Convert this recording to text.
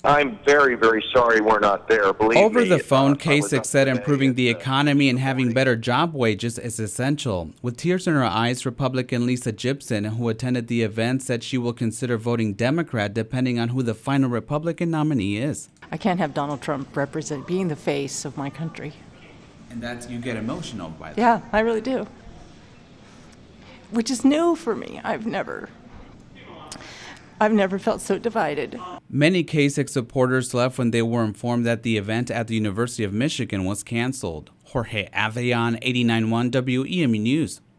I'm very, very sorry we're not there. Believe me. Over the phone, I was Kasich up said today improving at, the economy and having better job wages is essential. With tears in her eyes, Republican Lisa Gibson, who attended the event, said she will consider voting Democrat depending on who the final Republican nominee is. I can't have Donald Trump being the face of my country. And that's, you get emotional by that. Yeah, I really do. Which is new for me. I've never felt so divided. Many Kasich supporters left when they were informed that the event at the University of Michigan was canceled. Jorge Aveillon, 89.1 WEMU News.